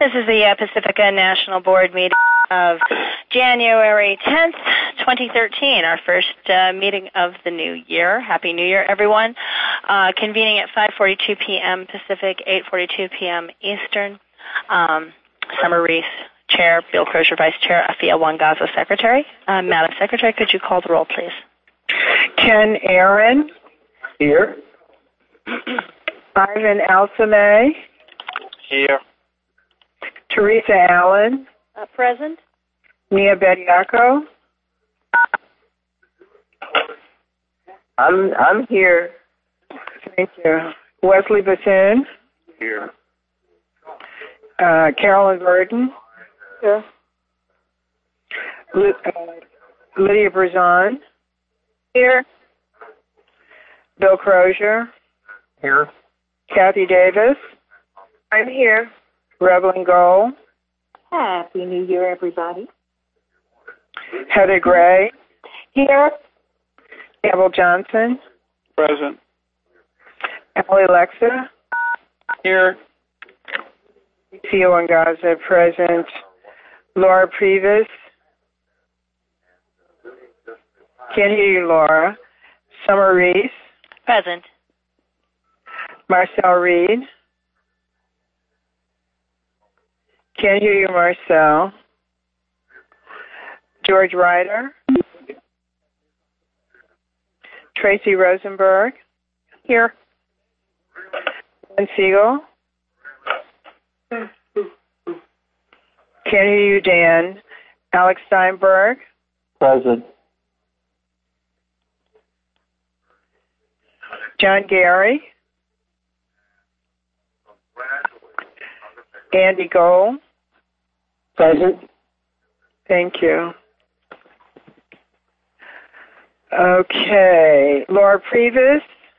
This is the Pacifica National Board meeting of January 10th, 2013, our first meeting of the new year. Happy New Year, everyone. Convening at 5:42 p.m. Pacific, 8:42 p.m. Eastern. Summer Reese, Chair, Bill Crozier, Vice Chair, Afia Wangaza, Secretary. Madam Secretary, could you call the roll, please? Ken Aaron. Here. Ivan Alsamay. Here. Teresa Allen. Present. Nia Bediaco. I'm here. Thank you. Wesley Bassoon. Here. Carolyn Burton. Here. Lydia Brazon. Here. Bill Crozier. Here. Kathy Davis. I'm here. Revelyn Gold. Happy New Year, everybody. Heather Gray. Here. Campbell Johnson. Present. Allie Lexa. Here. Theo Wangaza, present. Laura Previs. Can't hear you, Laura. Summer Reese. Present. Marcel Reed. Can't hear you, Marcel. George Ryder. Tracy Rosenberg. Here. Dan Siegel. Can't hear you, Dan. Alex Steinberg. Present. John Gary. Andy Gold. Present. Thank you. Okay. Laura Previs.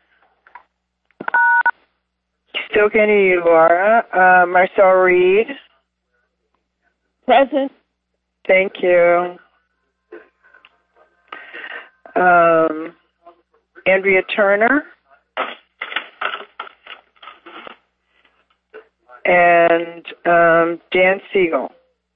Still can't hear you, Laura. Marcel Reed. Present. Thank you. Andrea Turner. And Dan Siegel.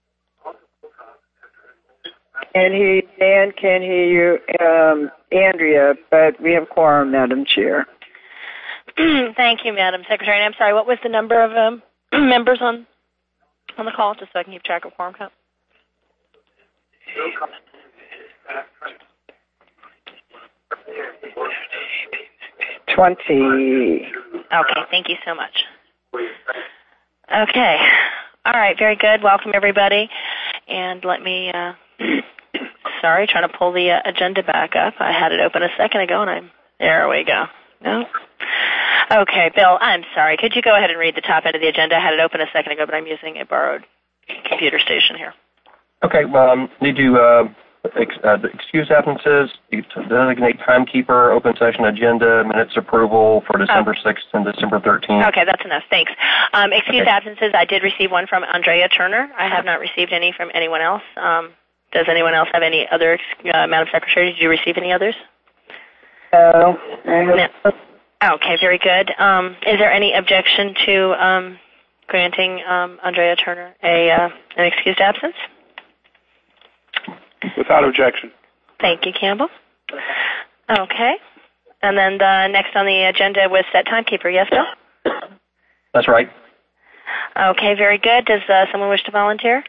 And Dan can't hear you, Andrea, but we have quorum, Madam Chair. Thank you, Madam Secretary. And I'm sorry, what was the number of members on the call, just so I can keep track of quorum count? $20. Okay, thank you so much. Okay. All right, very good. Welcome, everybody. And let me, sorry, trying to pull the agenda back up. I had it open a second ago, and there we go. No? Okay, Bill, I'm sorry. Could you go ahead and read the top end of the agenda? I had it open a second ago, but I'm using a borrowed computer station here. Okay, well, need to excuse absences, designate timekeeper, open session agenda, minutes approval for December 6th and December 13th. Okay, that's enough. Thanks. Excuse absences, I did receive one from Andrea Turner. I have not received any from anyone else. Does anyone else have any other, Madam Secretary, did you receive any others? No. Okay, very good. Is there any objection to granting Andrea Turner an excused absence? Without objection. Thank you, Campbell. Okay. And then the next on the agenda was set timekeeper. Yes, Bill? That's right. Okay, very good. Does someone wish to volunteer?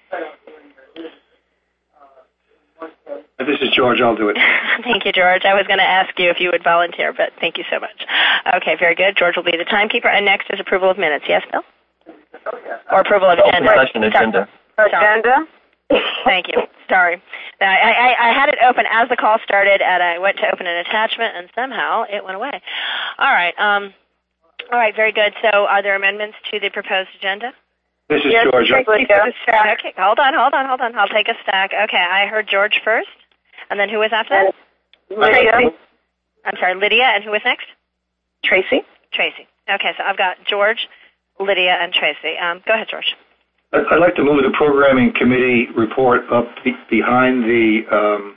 This is George. I'll do it. Thank you, George. I was going to ask you if you would volunteer, but thank you so much. Okay, very good. George will be the timekeeper. And next is approval of minutes. Yes, Bill? Or approval of agenda. Open session agenda. Agenda? Thank you. Sorry. I had it open as the call started, and I went to open an attachment, and somehow it went away. All right. All right, very good. So are there amendments to the proposed agenda? This is George. Okay, hold on. I'll take a stack. Okay, I heard George first, and then who was after that? Lydia. I'm sorry, Lydia, and who was next? Tracy. Tracy. Okay, so I've got George, Lydia, and Tracy. Go ahead, George. I'd like to move the programming committee report up behind the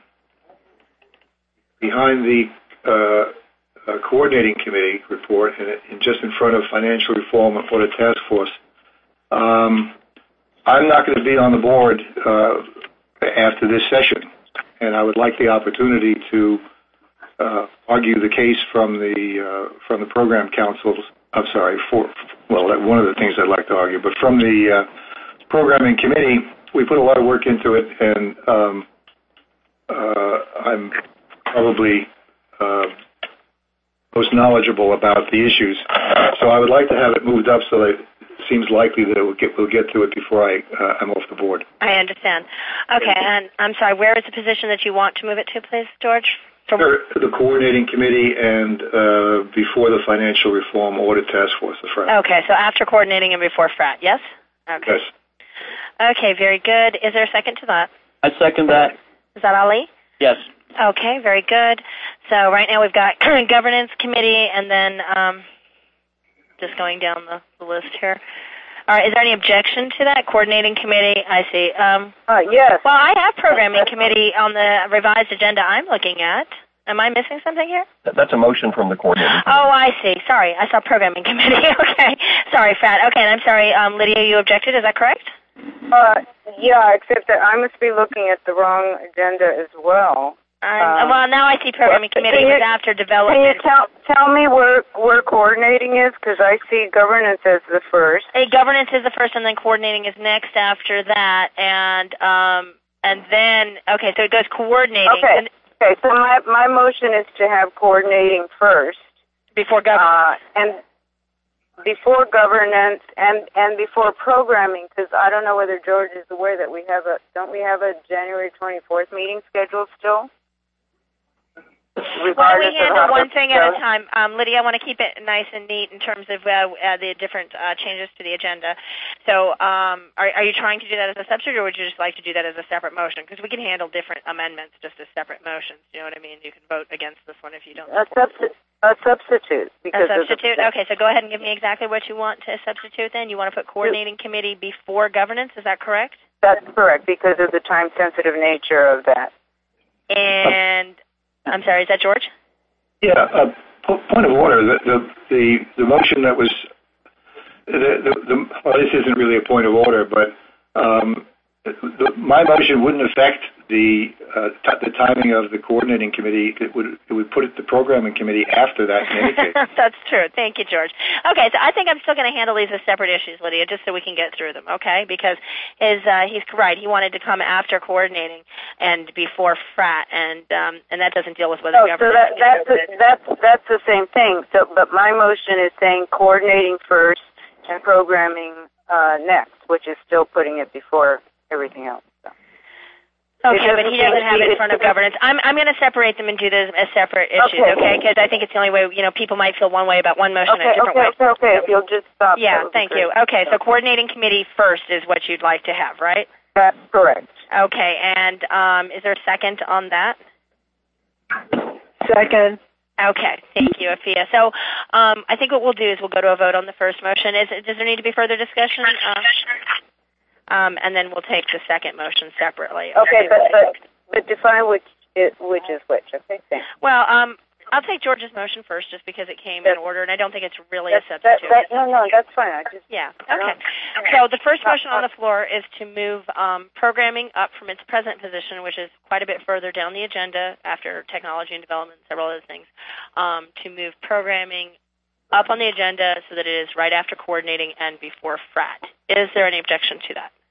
coordinating committee report, and just in front of financial reform and audit task force. I'm not going to be on the board after this session, and I would like the opportunity to argue the case from the program councils. I'm sorry, one of the things I'd like to argue, but from the programming committee, we put a lot of work into it, and I'm probably most knowledgeable about the issues. So I would like to have it moved up so that it seems likely that we'll get to it before I'm off the board. I understand. Okay, and I'm sorry, where is the position that you want to move it to, please, George? Sure, the coordinating committee and before the Financial Reform Audit Task Force, the FRAT. Okay, so after coordinating and before FRAT, yes? Okay. Yes. Okay, very good. Is there a second to that? I second that. Is that Ali? Yes. Okay, very good. So right now we've got governance committee and then just going down the list here. All right, is there any objection to that? Coordinating committee, I see. Yes. Well, I have programming committee on the revised agenda I'm looking at. Am I missing something here? That's a motion from the coordinating committee. Oh, I see. Sorry, I saw programming committee. Okay. Sorry, Frat. Okay, and I'm sorry, Lydia, you objected, is that correct? Yeah, except that I must be looking at the wrong agenda as well. Well, now I see programming committee was after development. Can you tell me where coordinating is? Because I see governance as the first. Governance is the first, and then coordinating is next after that, and then so it goes coordinating. Okay. So my motion is to have coordinating first before governance, and before governance, and before programming. Because I don't know whether George is aware that don't we have a January 24th meeting scheduled still? Well, we handle one thing at a time. Lydia, I want to keep it nice and neat in terms of the different changes to the agenda. So are you trying to do that as a substitute, or would you just like to do that as a separate motion? Because we can handle different amendments just as separate motions. You know what I mean? You can vote against this one if you don't. A substitute. A substitute? Okay, so go ahead and give me exactly what you want to substitute then. You want to put coordinating committee before governance, is that correct? That's correct, because of the time-sensitive nature of that. And I'm sorry, is that George? Yeah, point of order. The motion that was well, this isn't really a point of order, but my motion wouldn't affect the timing of the coordinating committee. It would put the programming committee after that in any case. That's true. Thank you, George. Okay, so I think I'm still going to handle these as separate issues, Lydia, just so we can get through them. Okay, because he's right. He wanted to come after coordinating and before FRAT, and that doesn't deal with whether government. So that's the same thing. So, but my motion is saying coordinating first and programming next, which is still putting it before everything else. So. Okay, but he doesn't have it in front of governance. I'm going to separate them and do this as separate issues, okay? Because I think it's the only way, people might feel one way about one motion and a different way. Okay, if you'll just stop. Yeah, thank you. Okay, so coordinating committee first is what you'd like to have, right? That's correct. Okay, and is there a second on that? Second. Okay, thank you, Afia. So I think what we'll do is we'll go to a vote on the first motion. Does there need to be further discussion? And then we'll take the second motion separately. Okay, but define which is which. Okay, thanks. Well, I'll take George's motion first, just because it came in order, and I don't think it's really a substitute. No, that's fine. Yeah. Okay. So the first motion on the floor is to move programming up from its present position, which is quite a bit further down the agenda after technology and development and several other things, to move programming up on the agenda so that it is right after coordinating and before FRAT. Is there any objection to that?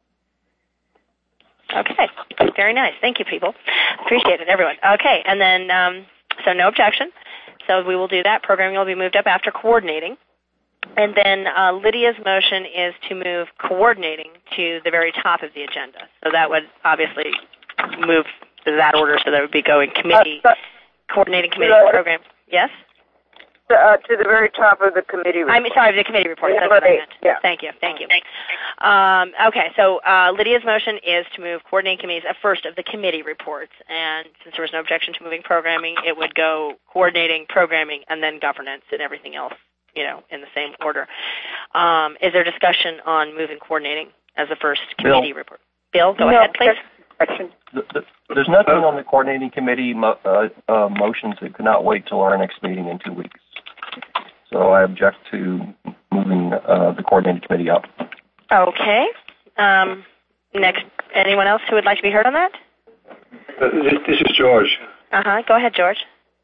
Okay, very nice. Thank you, people. Appreciate it, everyone. Okay, and then, so no objection. So we will do that. Programming will be moved up after coordinating. And then Lydia's motion is to move coordinating to the very top of the agenda. So that would obviously move to that order, so that would be going committee, coordinating committee program. Yes? To the very top of the committee report. I'm sorry, the committee report. That's what I meant. Yeah. Thank you. Okay, so Lydia's motion is to move coordinating committees first of the committee reports. And since there was no objection to moving programming, it would go coordinating, programming, and then governance and everything else, in the same order. Is there discussion on moving coordinating as the first committee report? Bill, go ahead, please. There's nothing on the coordinating committee motions that could not wait till our next meeting in 2 weeks. So I object to moving the coordinating committee up. Okay. Next, anyone else who would like to be heard on that? This is George. Go ahead, George.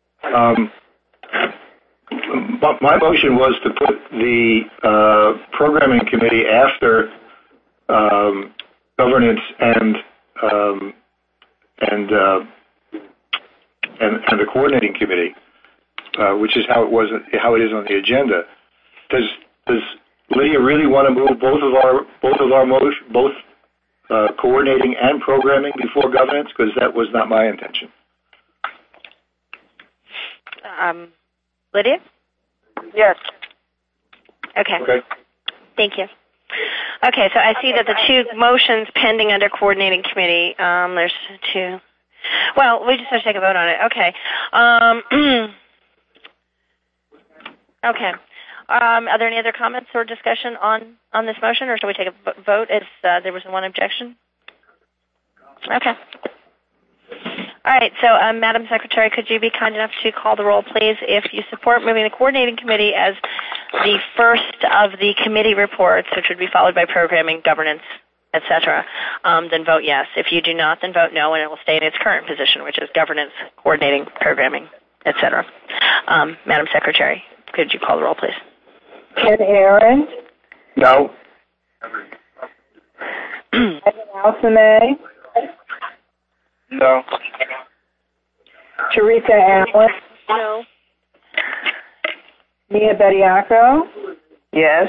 My motion was to put the programming committee after governance and the coordinating committee, which is how it is on the agenda. Does Lydia really want to move both coordinating and programming before governance? Because that was not my intention. Lydia? Yes. Okay. Thank you. Okay, so I see that the two motions pending under coordinating committee, there's two. Well, we just have to take a vote on it. Okay. Okay. Are there any other comments or discussion on this motion, or shall we take a vote if there was one objection? Okay. All right, so Madam Secretary, could you be kind enough to call the roll, please? If you support moving the coordinating committee as the first of the committee reports, which would be followed by programming, governance, etc., then vote yes. If you do not, then vote no, and it will stay in its current position, which is governance, coordinating, programming, etc. Madam Secretary, could you call the roll, please? Ken Aaron. No. Evan Alsamay. No. Teresa Allen. No. Mia Bediaco. Yes.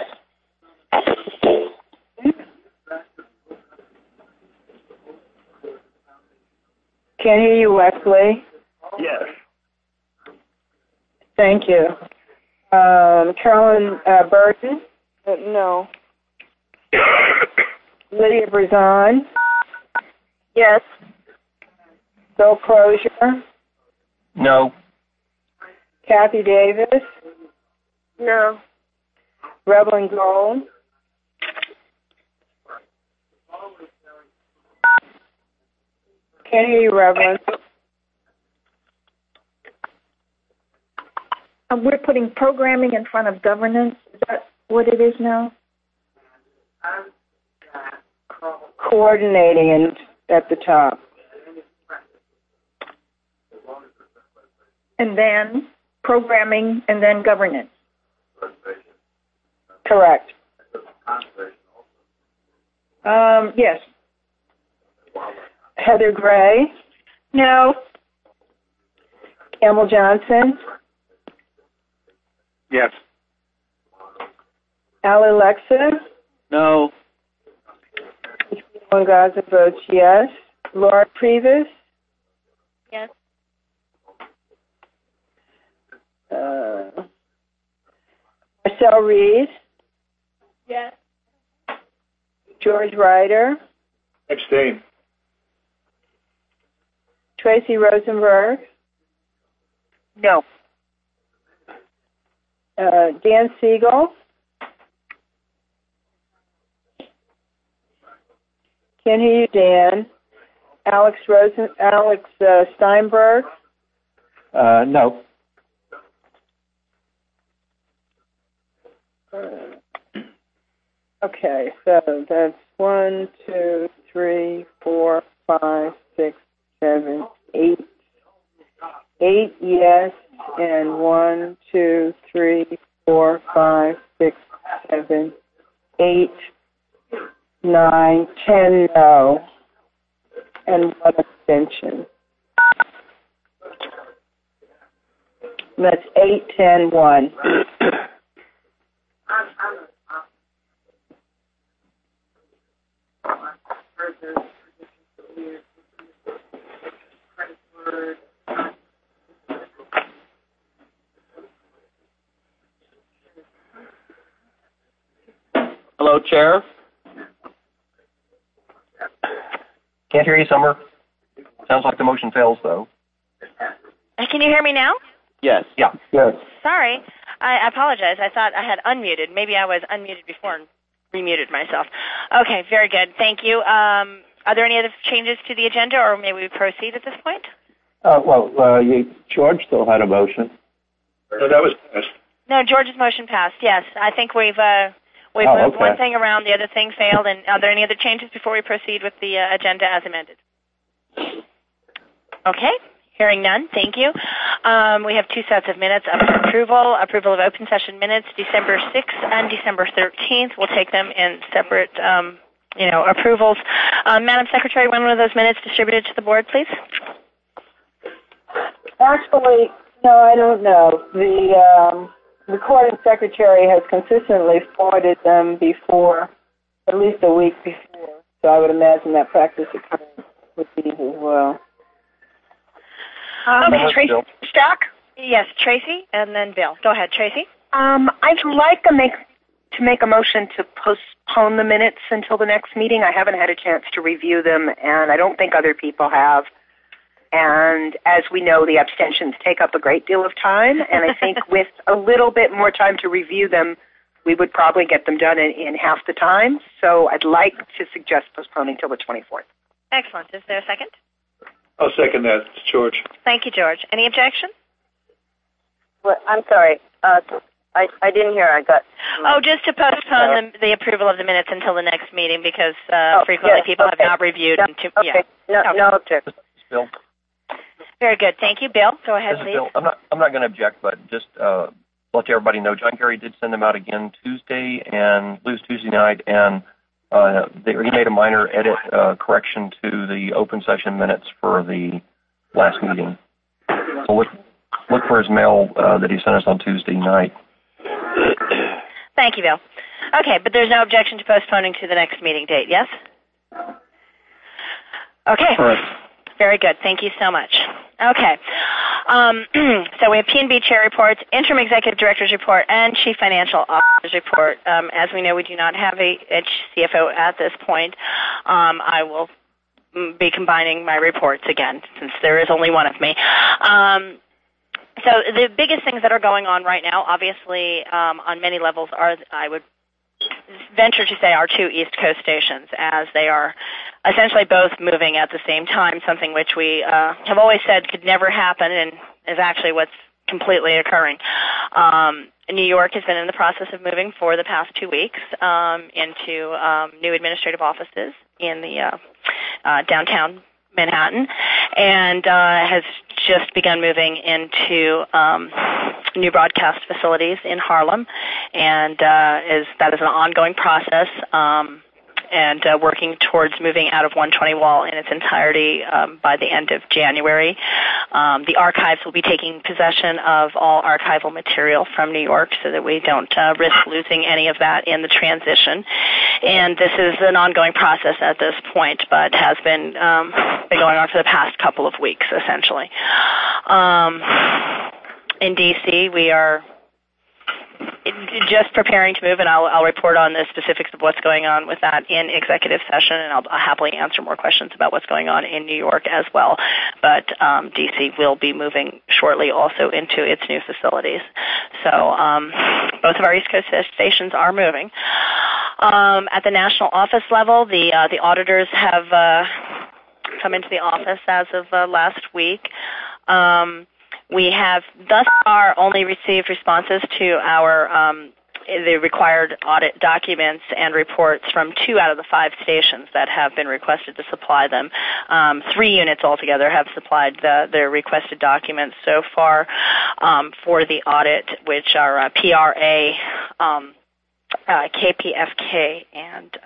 Can't hear you, Wesley. Yes. Thank you. Carolyn Burton. No. Lydia Brazon. Yes. Bill Crozier. No. Kathy Davis. No. Reverend Gold. Can't hear you, Reverend. We're putting programming in front of governance. Is that what it is now? Coordinating and at the top. And then programming and then governance. Correct. Yes. Heather Gray. No. Campbell Johnson. Yes. Ali Lexa. No. Gaza votes yes. Laura Previs. Yes. Marcel Reed. Yes. George Ryder. Abstain. Tracy Rosenberg. No. Dan Siegel. Can't hear you, Dan. Alex Steinberg. No. Okay, so that's 1, 2, 3, 4, 5, 6, 7, 8. 8 yes, and 1, 2, 3, 4, 5, 6, 7, 8, 9, 10 no, and 1 abstention. That's 8, 10, 1. Hello, Chair. Can't hear you, Summer. Sounds like the motion fails, though. Can you hear me now? Yes. Yeah. Yes. Sorry. I apologize. I thought I had unmuted. Maybe I was unmuted before and remuted myself. Okay, very good. Thank you. Are there any other changes to the agenda, or may we proceed at this point? George still had a motion. No, that was passed. No, George's motion passed. Yes, I think we've We moved one thing around, the other thing failed, and are there any other changes before we proceed with the agenda as amended? Okay. Hearing none, thank you. We have two sets of minutes up for approval. Approval of open session minutes, December 6th and December 13th. We'll take them in separate, approvals. Madam Secretary, when were those minutes distributed to the board, please? Actually, no, I don't know. The recording secretary has consistently forwarded them before, at least a week before. So I would imagine that practice occurred with these as well. Tracy Stack? Yes, Tracy, and then Bill. Go ahead, Tracy. I'd like to make a motion to postpone the minutes until the next meeting. I haven't had a chance to review them, and I don't think other people have. And as we know, the abstentions take up a great deal of time, and I think with a little bit more time to review them, we would probably get them done in half the time. So I'd like to suggest postponing till the 24th. Excellent. Is there a second? I'll second that. It's George. Thank you, George. Any objection? Well, I'm sorry. I didn't hear. I got. Just to postpone the approval of the minutes until the next meeting because frequently people have not reviewed. Okay. No objection. Bill. Very good. Thank you, Bill. Go ahead, please. Bill. I'm not going to object, but just let everybody know. John Kerry did send them out again Tuesday night, and he made a minor edit correction to the open session minutes for the last meeting. So look for his mail that he sent us on Tuesday night. Thank you, Bill. Okay, but there's no objection to postponing to the next meeting date, yes? Okay. All right. Very good. Thank you so much. Okay. So we have P&B Chair reports, Interim Executive Director's report, and Chief Financial Officer's report. As we know, we do not have a CFO at this point. I will be combining my reports again since there is only one of me. So the biggest things that are going on right now, obviously, on many levels, are, I would venture to say, our two East Coast stations, as they are essentially both moving at the same time, something which we have always said could never happen and is actually what's completely occurring. New York has been in the process of moving for the past 2 weeks into new administrative offices in the downtown Manhattan, and has just begun moving into new broadcast facilities in Harlem, and that is an ongoing process, and working towards moving out of 120 Wall in its entirety by the end of January. The archives will be taking possession of all archival material from New York so that we don't risk losing any of that in the transition. And this is an ongoing process at this point, but has been going on for the past couple of weeks, essentially. In D.C., we are just preparing to move, and I'll report on the specifics of what's going on with that in executive session, and I'll happily answer more questions about what's going on in New York as well. But D.C. will be moving shortly also into its new facilities. So both of our East Coast stations are moving. At the national office level, the auditors have come into the office as of last week. We have thus far only received responses to our the required audit documents and reports from 2 out of the 5 stations that have been requested to supply them. 3 units altogether have supplied their requested documents so far for the audit, which are PRA, KPFK, and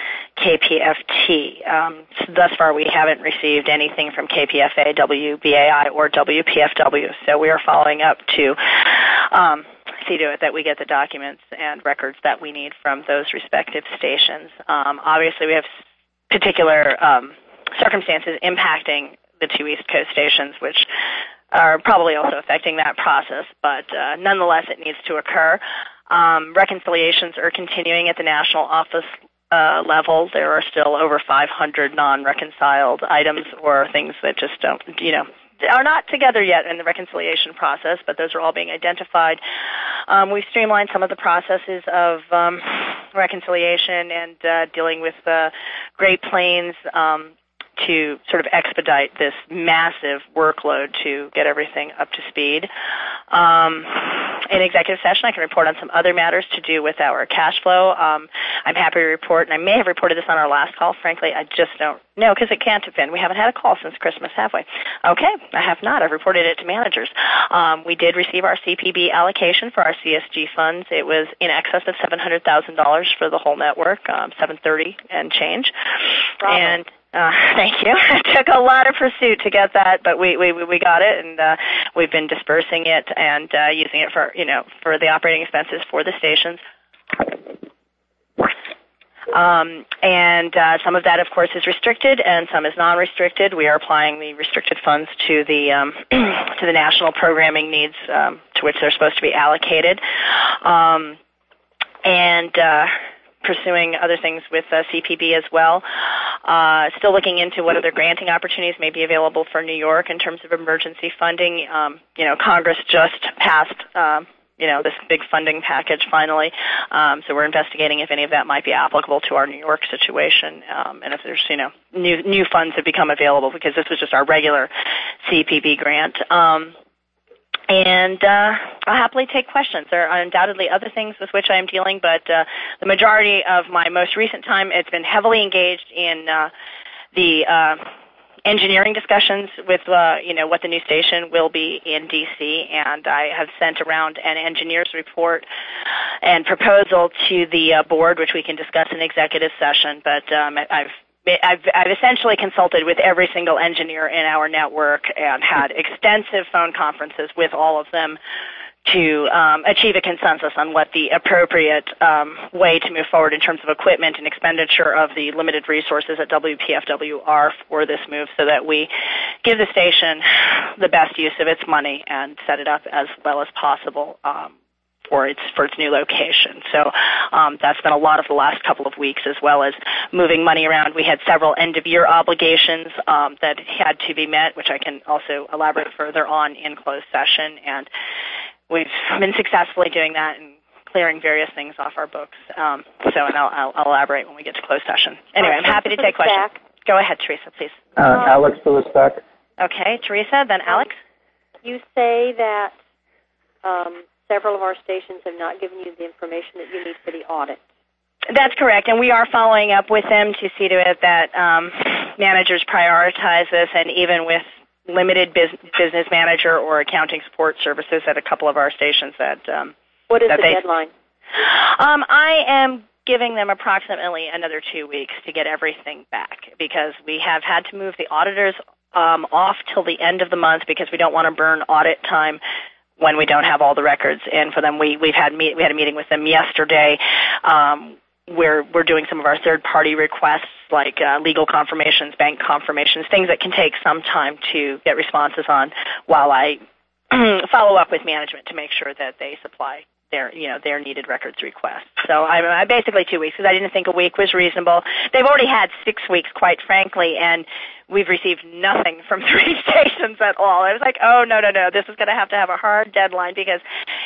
KPFT. Thus far, we haven't received anything from KPFA, WBAI, or WPFW, so we are following up to see to it that we get the documents and records that we need from those respective stations. Obviously, we have particular circumstances impacting the 2 East Coast stations, which are probably also affecting that process, but nonetheless, it needs to occur. Reconciliations are continuing at the national office level. There are still over 500 non-reconciled items or things that just don't, are not together yet in the reconciliation process, but those are all being identified. We've streamlined some of the processes of reconciliation and dealing with Great Plains to sort of expedite this massive workload to get everything up to speed. in executive session. I can report on some other matters to do with our cash flow. I'm happy to report, and I may have reported this on our last call. Frankly, I just don't know because it can't have been. We haven't had a call since Christmas, have we? Okay, I have not. I've reported it to managers. We did receive our CPB allocation for our CSG funds. It was in excess of $700,000 for the whole network, $730 and change. Bravo. And thank you. It took a lot of pursuit to get that, but we got it, and we've been dispersing it and using it for for the operating expenses for the stations. And some of that, of course, is restricted, and some is non-restricted. We are applying the restricted funds to the to the national programming needs to which they're supposed to be allocated, and pursuing other things with CPB as well. Still looking into what other granting opportunities may be available for New York in terms of emergency funding. Congress just passed this big funding package finally. So we're investigating if any of that might be applicable to our New York situation, and if there's, new funds have become available, because this was just our regular CPB grant. And I'll happily take questions. There are undoubtedly other things with which I am dealing, but the majority of my most recent time, it's been heavily engaged in the engineering discussions with, what the new station will be in D.C., and I have sent around an engineer's report and proposal to the board, which we can discuss in executive session, but I've essentially consulted with every single engineer in our network and had extensive phone conferences with all of them to achieve a consensus on what the appropriate way to move forward in terms of equipment and expenditure of the limited resources at WPFW are for this move, so that we give the station the best use of its money and set it up as well as possible for its new location. So that's been a lot of the last couple of weeks, as well as moving money around. We had several end-of-year obligations that had to be met, which I can also elaborate further on in closed session, and we've been successfully doing that and clearing various things off our books. And I'll elaborate when we get to closed session. Anyway, I'm happy to take questions. Go ahead, Teresa, please. Alex Lewis back. Okay, Teresa, then Alex. You say that several of our stations have not given you the information that you need for the audit. That's correct, and we are following up with them to see to it that managers prioritize this, and even with limited business manager or accounting support services at a couple of our stations that what is the deadline? I am giving them approximately another 2 weeks to get everything back, because we have had to move the auditors off till the end of the month, because we don't want to burn audit time when we don't have all the records in for them. We had a meeting with them yesterday. We're doing some of our third-party requests, like legal confirmations, bank confirmations, things that can take some time to get responses on, while I follow up with management to make sure that they supply their needed records requests. So I basically 2 weeks, because I didn't think a week was reasonable. They've already had 6 weeks, quite frankly, and we've received nothing from 3 stations at all. I was like, oh, no, this is going to have a hard deadline, because,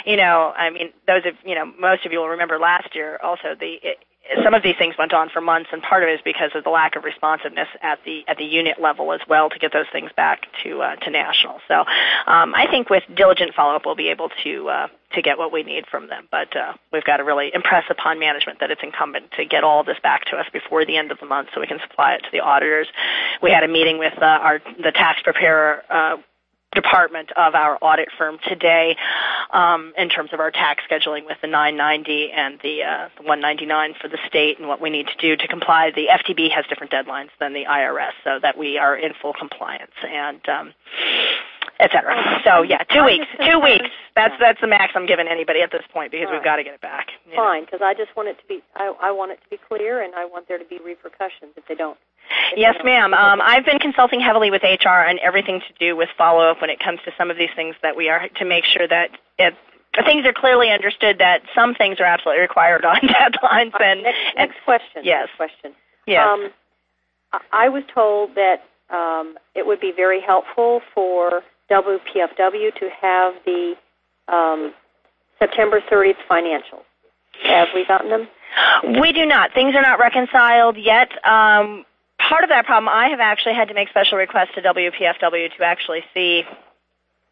most of you will remember last year also some of these things went on for months, and part of it is because of the lack of responsiveness at the unit level as well to get those things back to national. So I think with diligent follow-up we'll be able to get what we need from them. But we've got to really impress upon management that it's incumbent to get all of this back to us before the end of the month so we can supply it to the auditors. We had a meeting with the tax preparer department of our audit firm today in terms of our tax scheduling with the 990 and the 199 for the state, and what we need to do to comply. The FTB has different deadlines than the IRS, so that we are in full compliance, and et cetera. So, 2 weeks. 2 weeks. That's the max I'm giving anybody at this point, because we've got to get it back. Fine, because I just want it to be, I want it to be clear, and I want there to be repercussions if they don't. Yes, ma'am. I've been consulting heavily with HR on everything to do with follow-up when it comes to some of these things, that we are to make sure that things are clearly understood, that some things are absolutely required on deadlines. And next question. Yes. Next question. Yes. I was told that it would be very helpful for WPFW to have the September 30th financials. Have we gotten them? We do not. Things are not reconciled yet. Part of that problem, I have actually had to make special requests to WPFW to actually see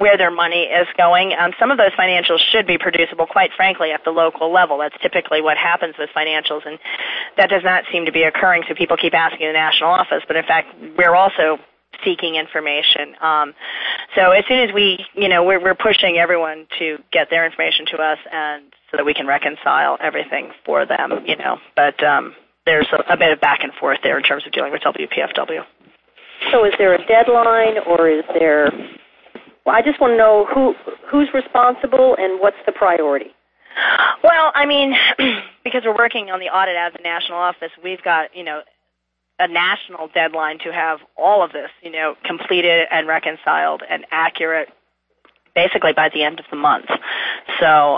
where their money is going. Some of those financials should be producible, quite frankly, at the local level. That's typically what happens with financials, and that does not seem to be occurring, so people keep asking the national office. But in fact, we're also seeking information. So as soon as we're pushing everyone to get their information to us, and so that we can reconcile everything for them, But there's a bit of back and forth there in terms of dealing with WPFW. So is there a deadline, or is there... Well, I just want to know who's responsible and what's the priority. Well, I mean, because we're working on the audit as a national office, we've got, a national deadline to have all of this, completed and reconciled and accurate basically by the end of the month. So,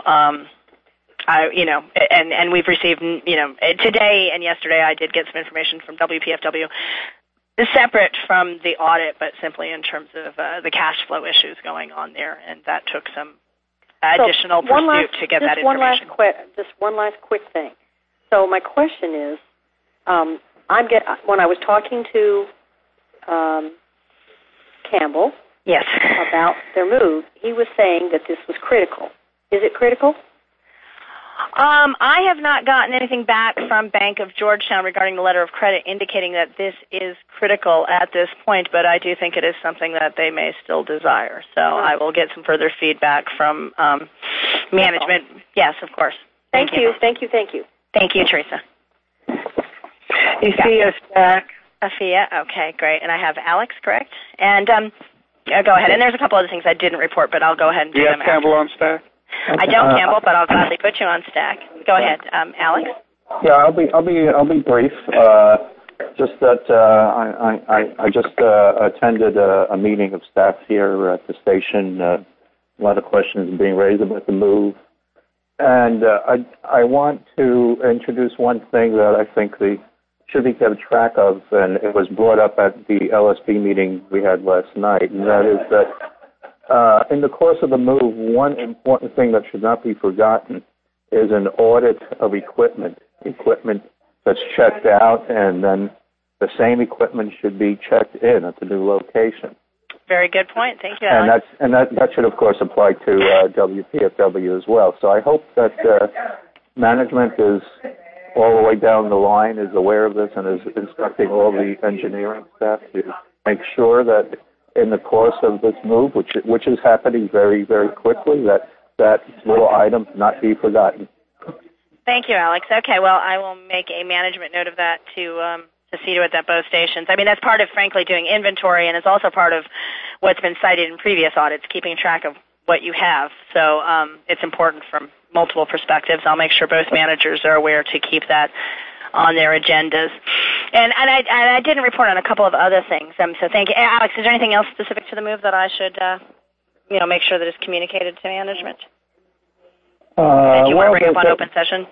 and we've received, today and yesterday I did get some information from WPFW separate from the audit, but simply in terms of the cash flow issues going on there, and that took some additional pursuit to get that information. Just one last quick thing. So my question is, when I was talking to Campbell yes. about their move, he was saying that this was critical. Is it critical? I have not gotten anything back from Bank of Georgetown regarding the letter of credit indicating that this is critical at this point, but I do think it is something that they may still desire. So I will get some further feedback from management. Yes, of course. Thank you, Teresa. Afia Stack. Afia, okay, great. And I have Alex, correct? And go ahead. And there's a couple other things I didn't report, but I'll go ahead and do them. You have Campbell on Stack? I don't, Campbell, but I'll gladly put you on Stack. Go ahead, Alex. Yeah, I'll be brief. Just that I just attended a meeting of staff here at the station. A lot of questions being raised about the move, and I want to introduce one thing that I think should be kept track of, and it was brought up at the LSP meeting we had last night, and that is that. In the course of the move, one important thing that should not be forgotten is an audit of equipment that's checked out, and then the same equipment should be checked in at the new location. Very good point. Thank you, Alex. And that should, of course, apply to WPFW as well. So I hope that management is all the way down the line is aware of this and is instructing all the engineering staff to make sure that in the course of this move, which is happening very, very quickly, that little item not be forgotten. Thank you, Alex. Okay, well, I will make a management note of that to see to it that both stations. I mean, that's part of, frankly, doing inventory, and it's also part of what's been cited in previous audits, keeping track of what you have. So it's important from multiple perspectives. I'll make sure both managers are aware to keep that on their agendas. And I didn't report on a couple of other things. So thank you. Alex, is there anything else specific to the move that I should, make sure that is communicated to management? Did you want to bring up on open session?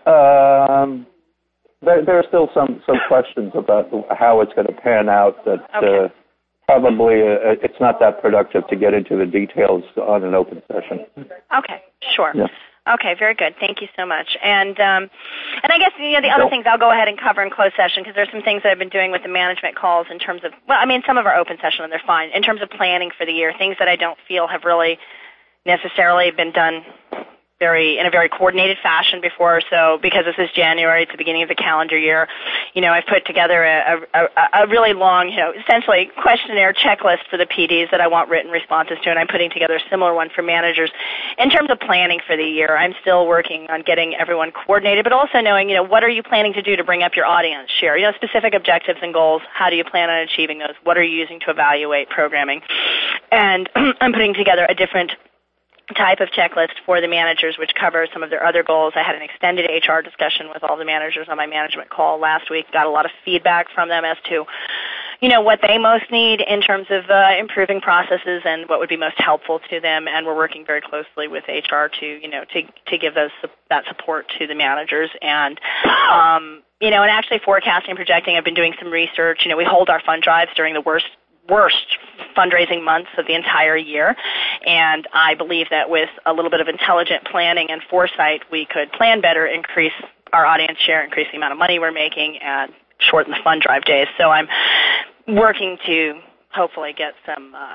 There are still some questions about how it's going to pan out that probably it's not that productive to get into the details on an open session. Okay, sure. Yeah. Okay, very good. Thank you so much. And I guess the other things I'll go ahead and cover in closed session because there's some things that I've been doing with the management calls in terms of, some of our open session and they're fine. In terms of planning for the year, things that I don't feel have really necessarily been done in a very coordinated fashion before. So because this is January, it's the beginning of the calendar year, I've put together a really long, essentially questionnaire checklist for the PDs that I want written responses to, and I'm putting together a similar one for managers. In terms of planning for the year, I'm still working on getting everyone coordinated, but also knowing, what are you planning to do to bring up your audience share? Specific objectives and goals. How do you plan on achieving those? What are you using to evaluate programming? And I'm putting together a different type of checklist for the managers, which covers some of their other goals. I had an extended HR discussion with all the managers on my management call last week. Got a lot of feedback from them as to, what they most need in terms of improving processes and what would be most helpful to them. And we're working very closely with HR to give that support to the managers. And and actually forecasting and projecting. I've been doing some research. We hold our fund drives during the worst fundraising months of the entire year, and I believe that with a little bit of intelligent planning and foresight, we could plan better, increase our audience share, increase the amount of money we're making, and shorten the fund drive days. So I'm working to hopefully get some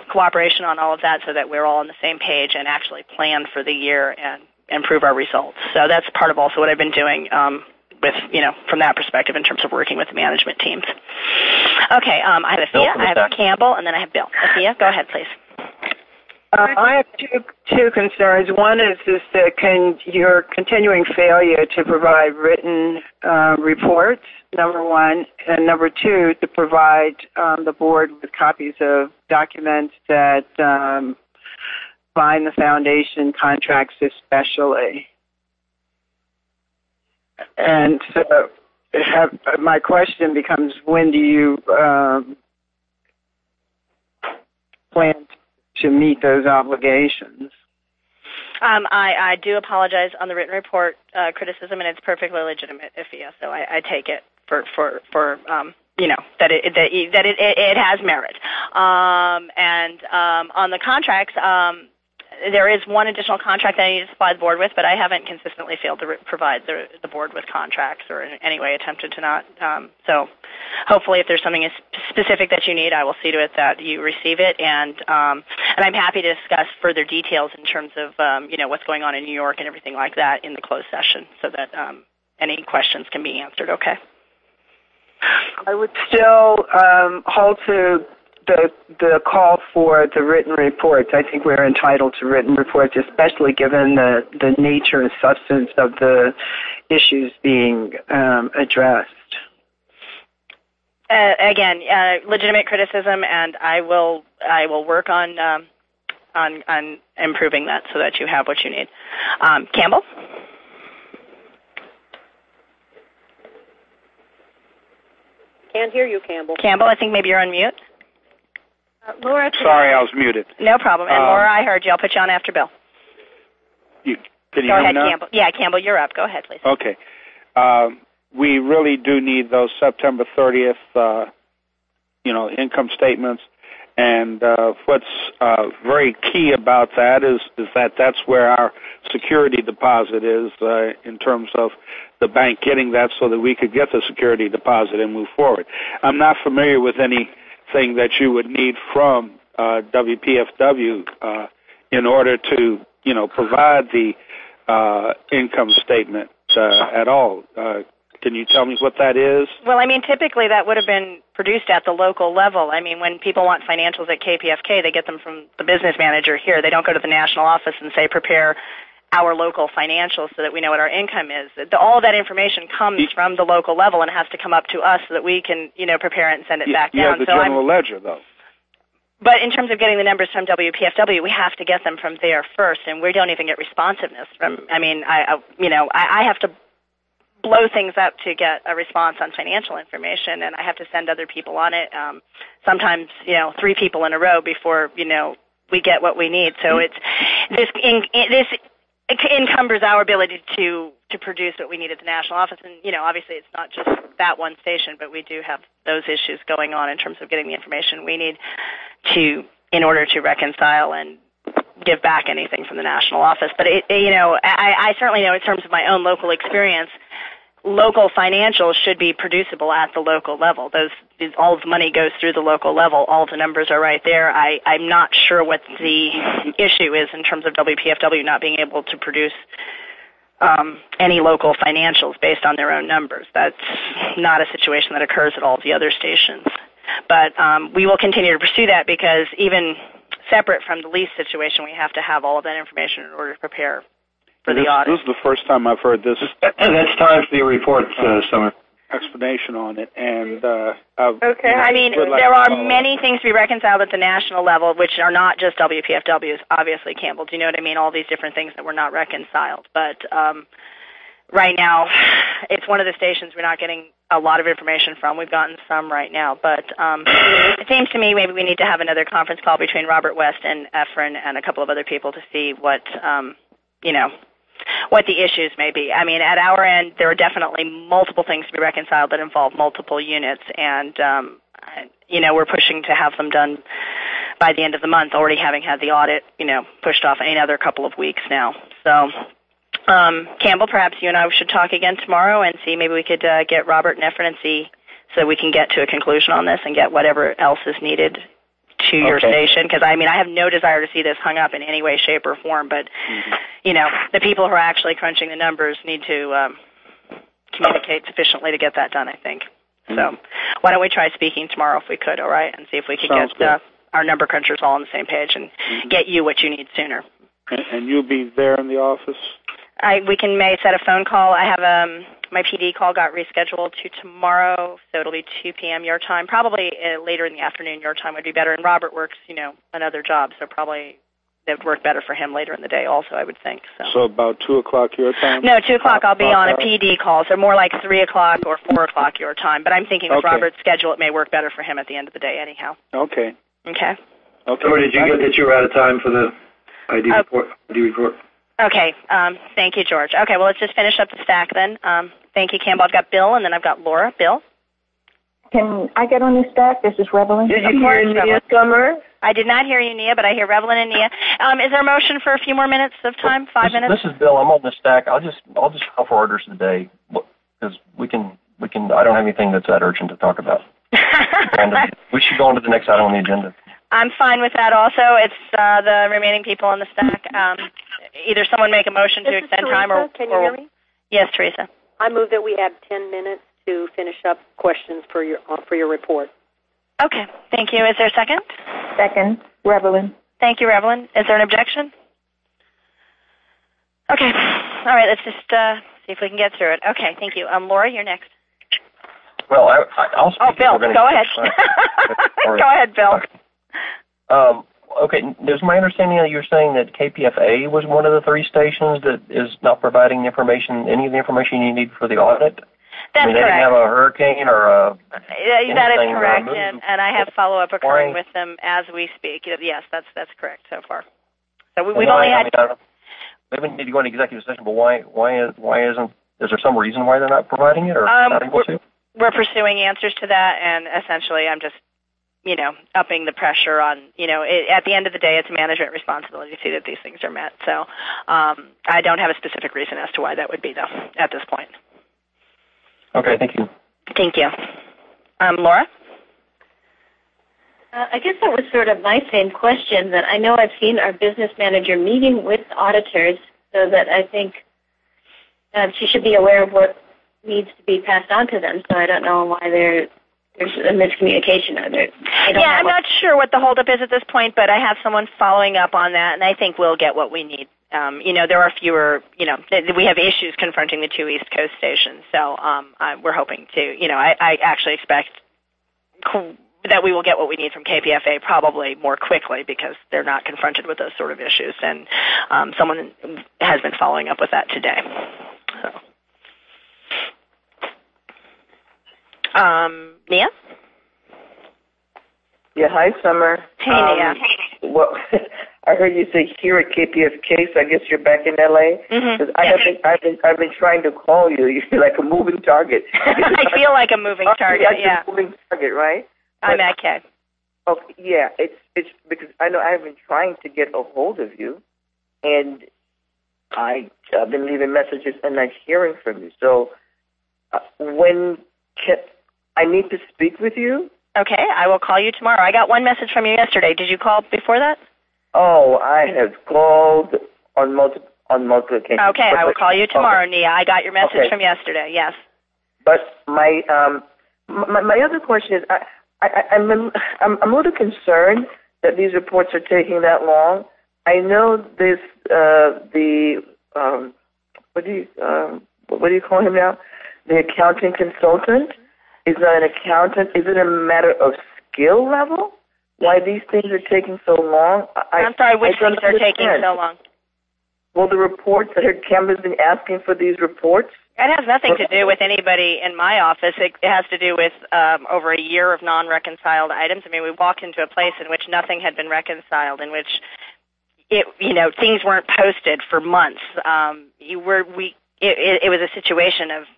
cooperation on all of that so that we're all on the same page and actually plan for the year and improve our results. So that's part of also what I've been doing with, from that perspective in terms of working with the management teams. Okay, I have Afia, I have Campbell, and then I have Bill. Afia, go ahead, please. I have two concerns. One is your continuing failure to provide written reports, number one, and number two, to provide the board with copies of documents that bind the foundation contracts especially. And so my question becomes, when do you plan to meet those obligations? I do apologize on the written report criticism, and it's perfectly legitimate, Afia. So I take it for that it has merit. And on the contracts, there is one additional contract that I need to supply the board with, but I haven't consistently failed to provide the board with contracts or in any way attempted to not. So hopefully if there's something specific that you need, I will see to it that you receive it. And I'm happy to discuss further details in terms of, what's going on in New York and everything like that in the closed session so that any questions can be answered, okay? I would still hold to the call for the written reports. I think we're entitled to written reports, especially given the nature and substance of the issues being addressed. Again, legitimate criticism, and I will work on improving that so that you have what you need. Campbell? Can't hear you, Campbell. Campbell, I think maybe you're on mute. Laura. Sorry, I was muted. No problem. And Laura, I heard you. I'll put you on after Bill. Can you Go hear ahead, me now? Campbell. Yeah, Campbell, you're up. Go ahead, please. Okay. We really do need those September 30th, income statements. And what's very key about that is that that's where our security deposit is in terms of the bank getting that so that we could get the security deposit and move forward. I'm not familiar with anything that you would need from WPFW in order to, provide the income statement at all. Can you tell me what that is? Well, typically that would have been produced at the local level. When people want financials at KPFK, they get them from the business manager here. They don't go to the national office and say, prepare our local financials so that we know what our income is. All of that information comes from the local level and has to come up to us so that we can, prepare it and send it back down. You have the general ledger, though. But in terms of getting the numbers from WPFW, we have to get them from there first, and we don't even get responsiveness from. I have to blow things up to get a response on financial information, and I have to send other people on it. Sometimes, 3 people in a row before we get what we need. So this encumbers our ability to produce what we need at the national office. And obviously it's not just that one station, but we do have those issues going on in terms of getting the information we need in order to reconcile and give back anything from the national office. But I certainly know in terms of my own local experience, local financials should be producible at the local level. All of the money goes through the local level. All of the numbers are right there. I'm not sure what the issue is in terms of WPFW not being able to produce any local financials based on their own numbers. That's not a situation that occurs at all of the other stations. But we will continue to pursue that because even separate from the lease situation, we have to have all of that information in order to prepare for the audit. This is the first time I've heard this. That's time for your report, Summer. Explanation on it, and okay. There are many things to be reconciled at the national level, which are not just WPFW's. Obviously, Campbell, do you know what I mean? All these different things that were not reconciled, but right now, it's one of the stations we're not getting a lot of information from. We've gotten some right now, but it seems to me maybe we need to have another conference call between Robert West and Efren and a couple of other people to see what what the issues may be. At our end, there are definitely multiple things to be reconciled that involve multiple units, and, we're pushing to have them done by the end of the month, already having had the audit, pushed off another couple of weeks now. So, Campbell, perhaps you and I should talk again tomorrow and see maybe we could get Robert and Efren and see so we can get to a conclusion on this and get whatever else is needed to your station, because I have no desire to see this hung up in any way, shape, or form. But the people who are actually crunching the numbers need to communicate sufficiently to get that done, I think. So why don't we try speaking tomorrow if we could, all right, and see if we can get our number crunchers all on the same page and get you what you need sooner. And you'll be there in the office? We may set a phone call. I have my PD call got rescheduled to tomorrow, so it'll be 2 p.m. your time. Probably later in the afternoon your time would be better. And Robert works, another job, so probably that would work better for him later in the day also, I would think. So about 2 o'clock your time? No, 2 o'clock I'll be on a PD call, so more like 3 o'clock or 4 o'clock your time. But I'm thinking with Robert's schedule, it may work better for him at the end of the day anyhow. Okay. Okay. Or did you get that you were out of time for the ID report? Okay. Thank you, George. Okay, well, let's just finish up the stack then. Thank you, Campbell. I've got Bill, and then I've got Laura. Bill? Can I get on the stack? This is Revelyn. Did you hear Nia Summer? I did not hear you, Nia, but I hear Revelyn and Nia. Is there a motion for a few more minutes of time? 5 minutes? This is Bill. I'm on the stack. I'll just call for orders today because we can. I don't have anything that's that urgent to talk about. We should go on to the next item on the agenda. I'm fine with that also. It's the remaining people on the stack. Either someone make a motion to extend time or... Can you hear me? Yes, Teresa. I move that we add 10 minutes to finish up questions for your report. Okay. Thank you. Is there a second? Second. Revelyn. Thank you, Revelyn. Is there an objection? Okay. All right. Let's just see if we can get through it. Okay. Thank you. Laura, you're next. Well, I'll speak. Oh, Bill, go ahead. Go ahead, Bill. Okay, there's my understanding that you're saying that KPFA was one of the 3 stations that is not providing any of the information you need for the audit? That's correct. They didn't have a hurricane or a... that is correct, and I have follow-up occurring with them as we speak. Yes, that's correct so far. So we've only had... We haven't need to go into executive session, but why isn't... Is there some reason why they're not providing it or not able to? We're pursuing answers to that, and essentially I'm just upping the pressure on, at the end of the day, it's management responsibility to see that these things are met. So I don't have a specific reason as to why that would be, though, at this point. Okay, thank you. Thank you. Laura? I guess that was sort of my same question, that I know I've seen our business manager meeting with auditors, so that I think she should be aware of what needs to be passed on to them. So I don't know why there's a miscommunication. I'm not sure what the holdup is at this point, but I have someone following up on that, and I think we'll get what we need. There are fewer, we have issues confronting the 2 East Coast stations, so we're hoping to, I actually expect that we will get what we need from KPFA probably more quickly because they're not confronted with those sort of issues, and someone has been following up with that today. So. Nia? Yeah, hi, Summer. Hey, Nia. Well, I heard you say here at KPFK, so I guess you're back in LA. Mm-hmm. I've been trying to call you. You're like a moving target. I feel like a moving target. Yeah, a moving target, right? I'm at K. Okay, yeah, it's because I know I've been trying to get a hold of you, and I've been leaving messages and not hearing from you. So I need to speak with you? Okay, I will call you tomorrow. I got one message from you yesterday. Did you call before that? Oh, I have called on multiple occasions. Okay, I will call you tomorrow, Nia. I got your message from yesterday. Yes. But my other question is, I'm a little concerned that these reports are taking that long. I know this what do you call him now? The accounting consultant is not an accountant. Is it a matter of skill level? Why these things are taking so long? I'm sorry, which things are taking so long? Well, the reports that Campbell's been asking for these reports. It has nothing to do with anybody in my office. It has to do with over a year of non-reconciled items. I mean, we walked into a place in which nothing had been reconciled, in which things weren't posted for months. It was a situation of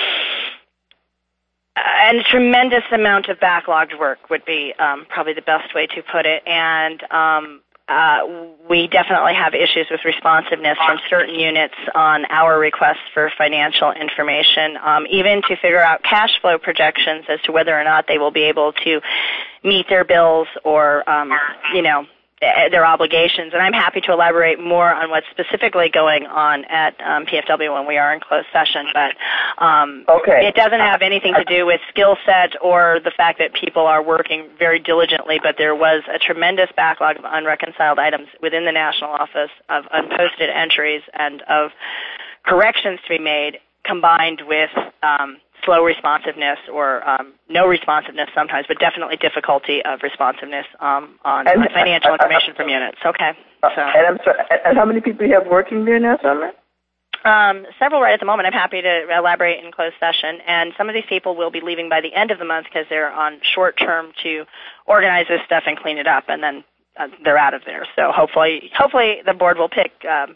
a tremendous amount of backlogged work would be probably the best way to put it. And we definitely have issues with responsiveness from certain units on our requests for financial information, even to figure out cash flow projections as to whether or not they will be able to meet their bills or, their obligations. And I'm happy to elaborate more on what's specifically going on at PFW when we are in closed session. But it doesn't have anything to do with skill set or the fact that people are working very diligently, but there was a tremendous backlog of unreconciled items within the National Office of unposted entries and of corrections to be made, combined with slow responsiveness or no responsiveness sometimes, but definitely difficulty of responsiveness on financial information from units. Okay. And I'm sorry, and how many people you have working there now, Summer? Several right at the moment. I'm happy to elaborate in closed session. And some of these people will be leaving by the end of the month because they're on short term to organize this stuff and clean it up, and then they're out of there. So hopefully the board will pick,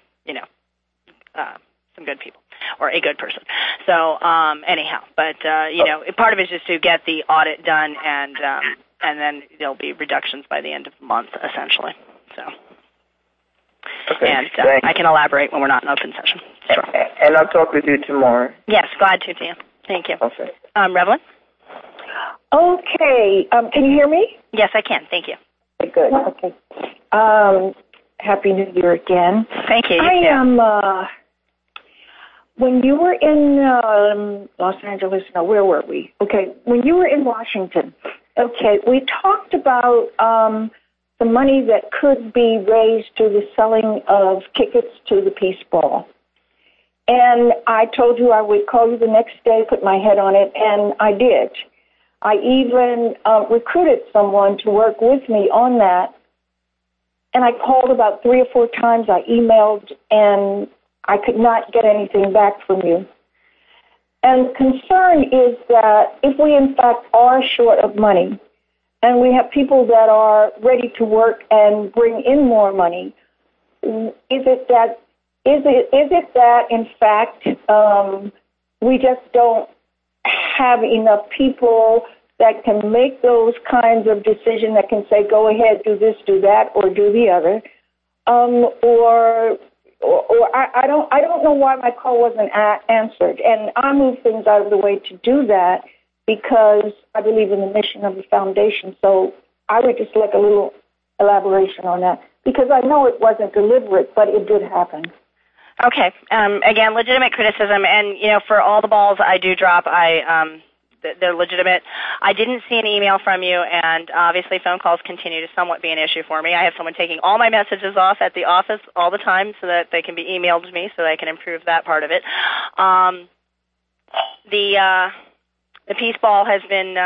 some good people or a good person. So anyhow, but part of it is just to get the audit done, and then there'll be reductions by the end of the month, essentially. So. Okay. And I can elaborate when we're not in open session. Sure. And I'll talk with you tomorrow. Yes, glad to, Tia. Thank you. Okay. Revlin? Okay. Can you hear me? Yes, I can. Thank you. Okay, good. Okay. Happy New Year again. Thank you. I am, when you were in Los Angeles, no, where were we? Okay, when you were in Washington, okay, we talked about the money that could be raised through the selling of tickets to the Peace Ball. And I told you I would call you the next day, put my head on it, and I did. I even recruited someone to work with me on that. And I called about 3 or 4 times. I emailed, and I could not get anything back from you. And the concern is that if we, in fact, are short of money, and we have people that are ready to work and bring in more money, is it that, in fact, we just don't have enough people that can make those kinds of decisions, that can say, go ahead, do this, do that, or do the other, or I don't know why my call wasn't answered, and I moved things out of the way to do that because I believe in the mission of the foundation. So I would just like a little elaboration on that, because I know it wasn't deliberate, but it did happen. Okay. Again, legitimate criticism, and for all the balls I do drop, they're legitimate. I didn't see an email from you, and obviously phone calls continue to somewhat be an issue for me. I have someone taking all my messages off at the office all the time so that they can be emailed to me so that I can improve that part of it. The Peace Ball has been,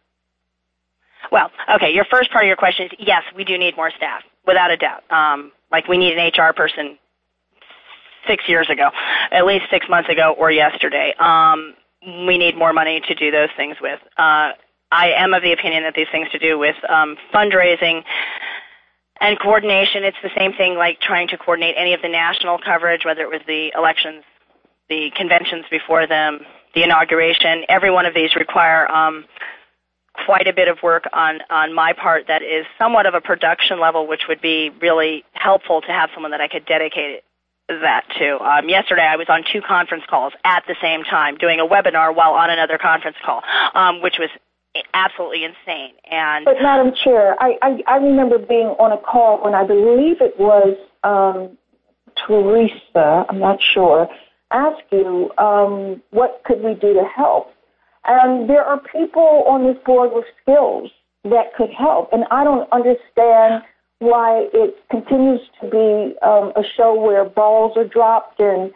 your first part of your question is, yes, we do need more staff, without a doubt. We need an HR person 6 years ago, at least 6 months ago or yesterday. We need more money to do those things with. I am of the opinion that these things to do with fundraising and coordination, it's the same thing like trying to coordinate any of the national coverage, whether it was the elections, the conventions before them, the inauguration. Every one of these require quite a bit of work on my part that is somewhat of a production level, which would be really helpful to have someone that I could dedicate that to. Yesterday I was on 2 conference calls at the same time, doing a webinar while on another conference call, which was absolutely insane. But Madam Chair, I remember being on a call when I believe it was Teresa, I'm not sure, asked you what could we do to help. And there are people on this board with skills that could help, and I don't understand why it continues to be a show where balls are dropped and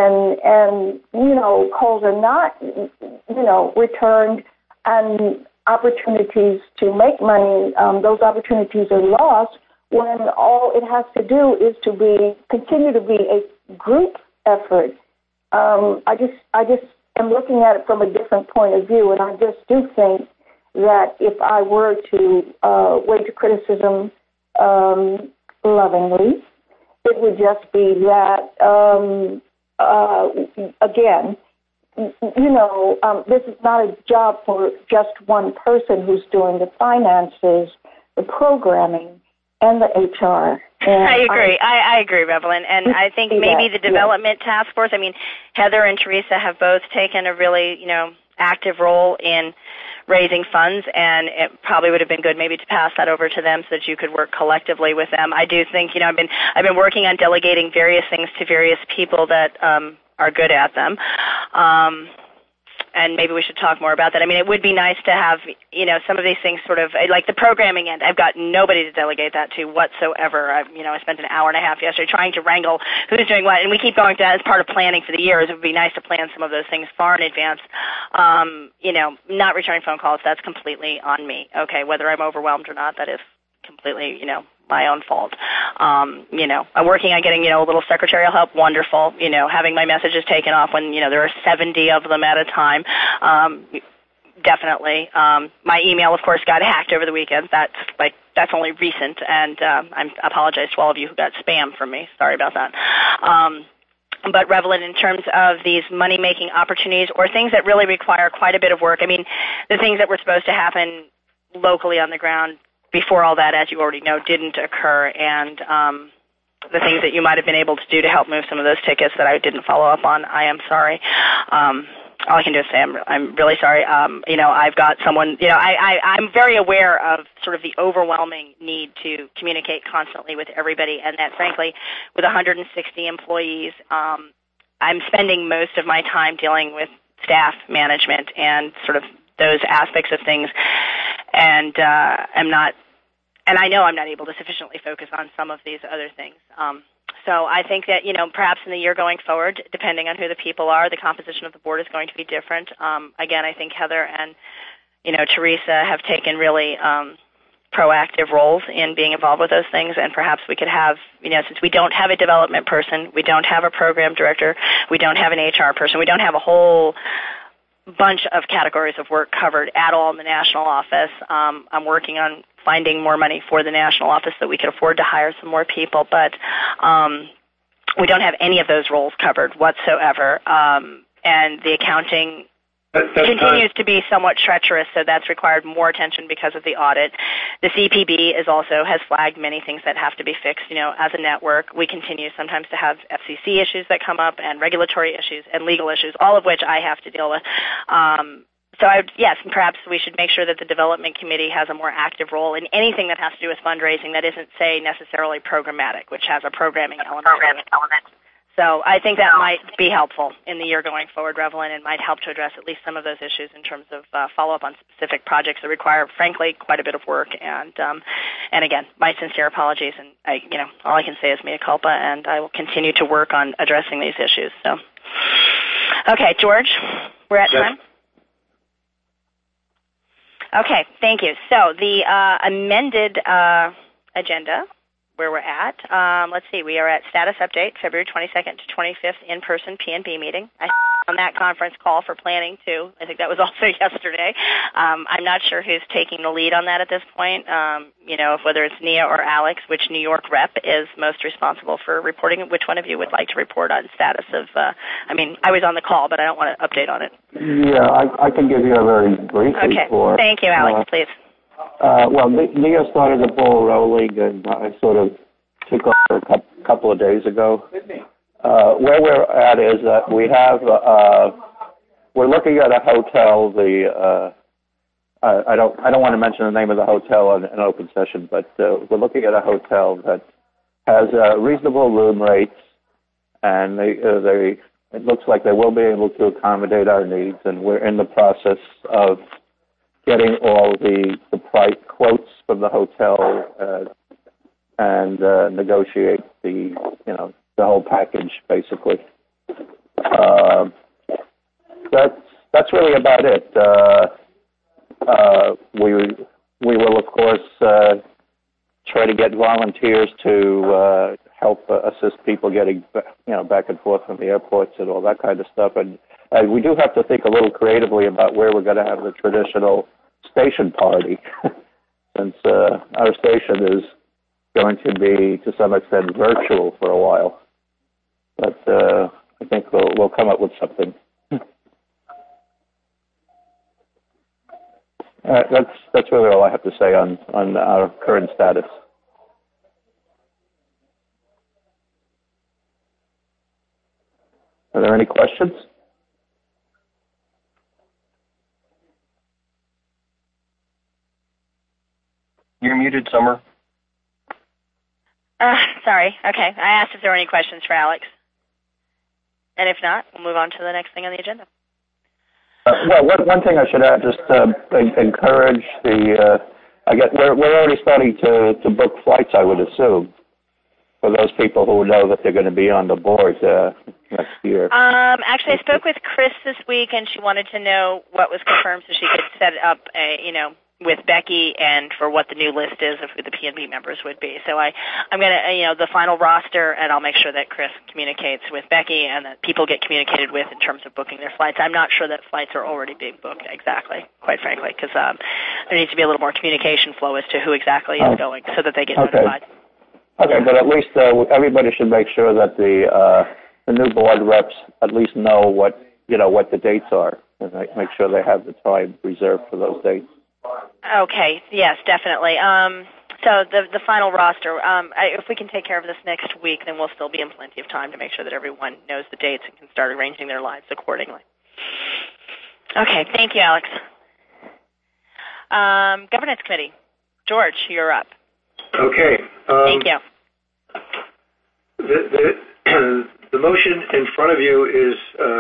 calls are not returned, and opportunities to make money, those opportunities are lost, when all it has to do is to continue to be a group effort. I just am looking at it from a different point of view, and I just do think that if I were to wage a criticism lovingly, it would just be that, again, this is not a job for just one person who's doing the finances, the programming. and the HR. And I agree. I agree, Evelyn. And I think maybe the development task force, I mean, Heather and Teresa have both taken a really, active role in raising funds, and it probably would have been good maybe to pass that over to them so that you could work collectively with them. I do think, I've been working on delegating various things to various people that are good at them. And maybe we should talk more about that. I mean, it would be nice to have, some of these things sort of, like the programming end, I've got nobody to delegate that to whatsoever. I spent an hour and a half yesterday trying to wrangle who's doing what, and we keep going to that as part of planning for the years. It would be nice to plan some of those things far in advance. Not returning phone calls, that's completely on me. Okay, whether I'm overwhelmed or not, that is completely, my own fault. I'm working on getting, a little secretarial help. Wonderful. Having my messages taken off when, there are 70 of them at a time. Definitely. My email, of course, got hacked over the weekend. That's only recent, and I apologize to all of you who got spam from me. Sorry about that. But Revelyn, in terms of these money-making opportunities or things that really require quite a bit of work, I mean, the things that were supposed to happen locally on the ground before all that, as you already know, didn't occur, and the things that you might have been able to do to help move some of those tickets that I didn't follow up on, I am sorry. All I can do is say I'm really sorry. I've got someone, I'm very aware of sort of the overwhelming need to communicate constantly with everybody, and that, frankly, with 160 employees, I'm spending most of my time dealing with staff management and sort of those aspects of things, and I know I'm not able to sufficiently focus on some of these other things. So I think that, perhaps in the year going forward, depending on who the people are, the composition of the board is going to be different. Again, I think Heather and, Teresa have taken really proactive roles in being involved with those things, and perhaps we could have, since we don't have a development person, we don't have a program director, we don't have an HR person, we don't have a whole bunch of categories of work covered at all in the national office. I'm working on finding more money for the national office so that we could afford to hire some more people, but we don't have any of those roles covered whatsoever. And the accounting continues to be somewhat treacherous, so that's required more attention because of the audit. The CPB has flagged many things that have to be fixed. As a network, we continue sometimes to have FCC issues that come up and regulatory issues and legal issues, all of which I have to deal with. Yes, perhaps we should make sure that the development committee has a more active role in anything that has to do with fundraising that isn't, say, necessarily programmatic, which has a programming element. So I think that might be helpful in the year going forward, Revelyn, and might help to address at least some of those issues in terms of follow-up on specific projects that require, frankly, quite a bit of work. And again, my sincere apologies, and all I can say is mea culpa, and I will continue to work on addressing these issues. So, okay, George, we're at time. Okay, thank you. So the amended agenda, where we're at, let's see, we are at status update, February 22nd to 25th, in-person PNB meeting. I on that conference call for planning, too. I think that was also yesterday. I'm not sure who's taking the lead on that at this point, whether it's Nia or Alex, which New York rep is most responsible for reporting. Which one of you would like to report on status of, I was on the call, but I don't want to update on it. Yeah, I can give you a very brief report. Okay, thank you, Alex, please. Well, Nia started the ball rolling, and I sort of took over a couple of days ago. Where we're at is that we have, we're looking at a hotel. I don't want to mention the name of the hotel in an open session, but we're looking at a hotel that has reasonable room rates, and it looks like they will be able to accommodate our needs, and we're in the process of getting all the price quotes from the hotel and negotiate the whole package, basically. That's really about it. We will, of course, try to get volunteers to help assist people getting back and forth from the airports and all that kind of stuff. And we do have to think a little creatively about where we're going to have the traditional station party, since our station is going to be, to some extent, virtual for a while. But I think we'll come up with something. That's really all I have to say on our current status. questions? You're muted, Summer. Sorry. Okay. I asked if there were any questions for Alex. And if not, we'll move on to the next thing on the agenda. Well, one thing I should add, just encourage the. I guess we're already starting to book flights, I would assume, for those people who know that they're going to be on the board next year. Actually, I spoke with Chris this week, and she wanted to know what was confirmed so she could set up with Becky and for what the new list is of who the PNB members would be. So I'm going to, the final roster, and I'll make sure that Chris communicates with Becky and that people get communicated with in terms of booking their flights. I'm not sure that flights are already being booked exactly, quite frankly, because there needs to be a little more communication flow as to who exactly is going so that they get notified. Okay, but at least everybody should make sure that the new board reps at least know what the dates are, and make sure they have the time reserved for those dates. Okay. Yes, definitely. So the final roster, if we can take care of this next week, then we'll still be in plenty of time to make sure that everyone knows the dates and can start arranging their lives accordingly. Okay. Thank you, Alex. Governance Committee. George, you're up. Okay. Thank you. The motion in front of you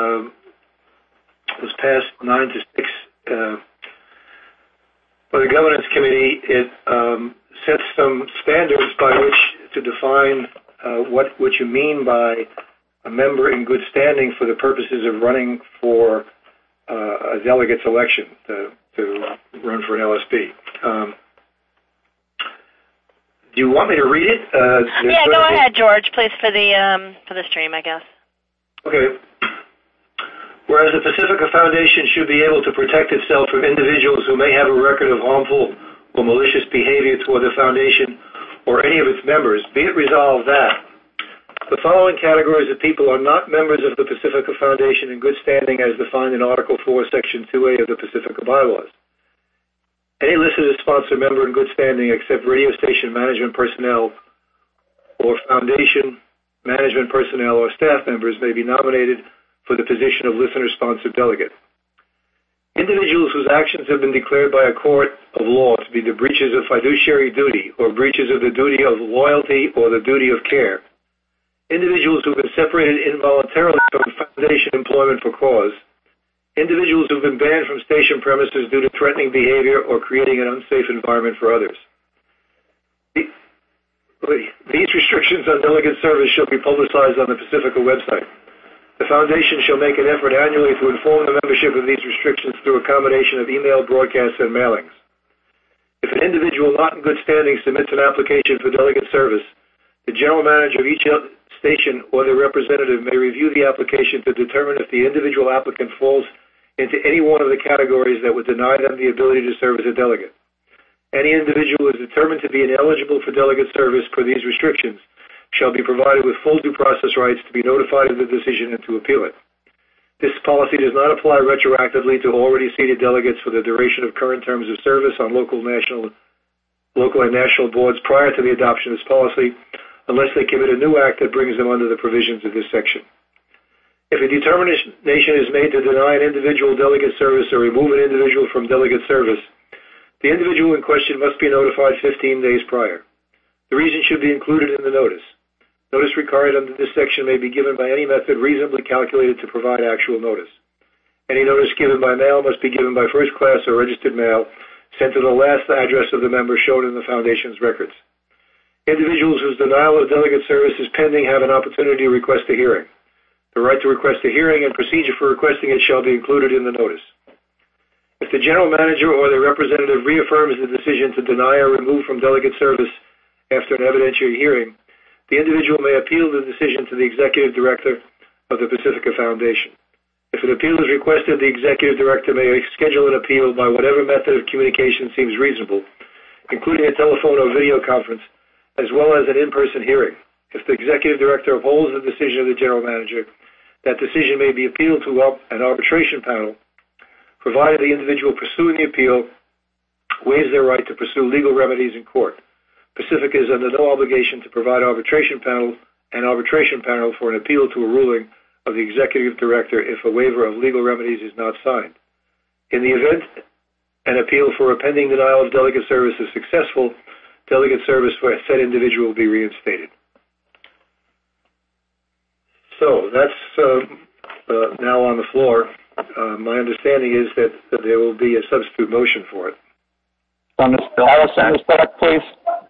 was passed 9-6. For the Governance Committee, it sets some standards by which to define what you mean by a member in good standing for the purposes of running for a delegate's election to run for an LSP. Do you want me to read it? Yeah, go ahead, George, please, for the stream, I guess. Okay. Whereas the Pacifica Foundation should be able to protect itself from individuals who may have a record of harmful or malicious behavior toward the Foundation or any of its members, be it resolved that the following categories of people are not members of the Pacifica Foundation in good standing as defined in Article 4, Section 2A of the Pacifica Bylaws. Any listed as sponsor member in good standing except radio station management personnel or Foundation management personnel or staff members may be nominated for the position of listener-sponsored delegate. Individuals whose actions have been declared by a court of law to be the breaches of fiduciary duty or breaches of the duty of loyalty or the duty of care. Individuals who have been separated involuntarily from Foundation employment for cause. Individuals who have been banned from station premises due to threatening behavior or creating an unsafe environment for others. These restrictions on delegate service shall be publicized on the Pacifica website. The Foundation shall make an effort annually to inform the membership of these restrictions through a combination of email, broadcasts, and mailings. If an individual not in good standing submits an application for delegate service, the general manager of each station or their representative may review the application to determine if the individual applicant falls into any one of the categories that would deny them the ability to serve as a delegate. Any individual who is determined to be ineligible for delegate service per these restrictions shall be provided with full due process rights to be notified of the decision and to appeal it. This policy does not apply retroactively to already seated delegates for the duration of current terms of service on local and national boards prior to the adoption of this policy, unless they commit a new act that brings them under the provisions of this section. If a determination is made to deny an individual delegate service or remove an individual from delegate service, the individual in question must be notified 15 days prior. The reason should be included in the notice. Notice required under this section may be given by any method reasonably calculated to provide actual notice. Any notice given by mail must be given by first class or registered mail, sent to the last address of the member shown in the Foundation's records. Individuals whose denial of delegate service is pending have an opportunity to request a hearing. The right to request a hearing and procedure for requesting it shall be included in the notice. If the general manager or their representative reaffirms the decision to deny or remove from delegate service after an evidentiary hearing, the individual may appeal the decision to the Executive Director of the Pacifica Foundation. If an appeal is requested, the Executive Director may schedule an appeal by whatever method of communication seems reasonable, including a telephone or video conference, as well as an in-person hearing. If the Executive Director upholds the decision of the General Manager, that decision may be appealed to an arbitration panel, provided the individual pursuing the appeal waives their right to pursue legal remedies in court. Pacifica is under no obligation to provide arbitration panel for an appeal to a ruling of the executive director if a waiver of legal remedies is not signed. In the event an appeal for a pending denial of delegate service is successful, delegate service for said individual will be reinstated. So that's now on the floor. My understanding is that there will be a substitute motion for it. Allison, please.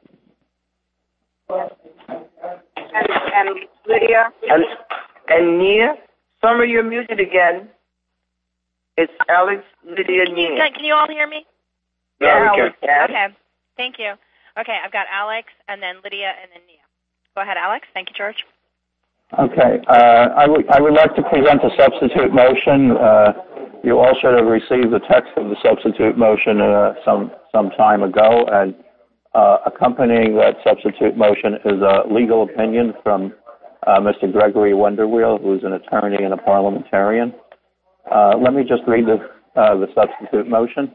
And Lydia? And Nia, some of you're muted again. It's Alex, Lydia, Nia. Can you all hear me? Yeah, we can. Okay, thank you. Okay, I've got Alex, and then Lydia, and then Nia. Go ahead, Alex. Thank you, George. Okay, I would like to present a substitute motion. You all should have received the text of the substitute motion some time ago, and accompanying that substitute motion is a legal opinion from Mr. Gregory Wonderwheel, who's an attorney and a parliamentarian. Let me just read the substitute motion.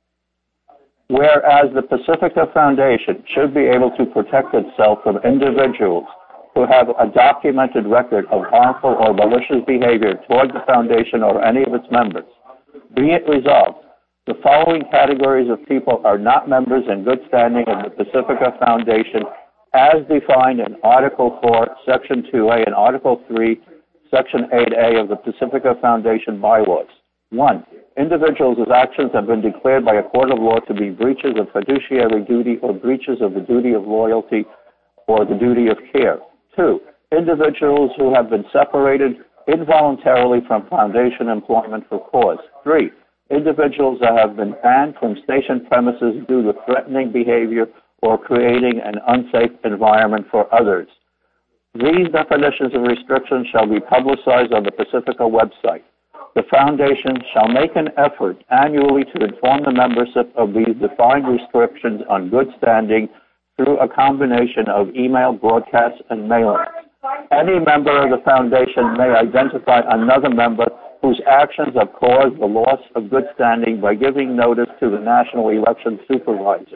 Whereas the Pacifica Foundation should be able to protect itself from individuals who have a documented record of harmful or malicious behavior toward the foundation or any of its members, be it resolved, the following categories of people are not members in good standing of the Pacifica Foundation as defined in Article 4, Section 2A and Article 3, Section 8A of the Pacifica Foundation bylaws. 1. Individuals whose actions have been declared by a court of law to be breaches of fiduciary duty or breaches of the duty of loyalty or the duty of care. 2. Individuals who have been separated involuntarily from foundation employment for cause. 3. Individuals that have been banned from station premises due to threatening behavior or creating an unsafe environment for others. These definitions of restrictions shall be publicized on the Pacifica website. The Foundation shall make an effort annually to inform the membership of these defined restrictions on good standing through a combination of email, broadcasts, and mailings. Any member of the Foundation may identify another member whose actions have caused the loss of good standing by giving notice to the National Election Supervisor.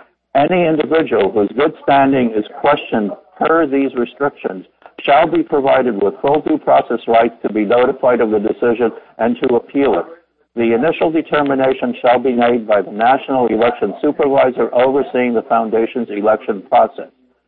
Any individual whose good standing is questioned per these restrictions shall be provided with full due process rights to be notified of the decision and to appeal it. The initial determination shall be made by the National Election Supervisor overseeing the Foundation's election process.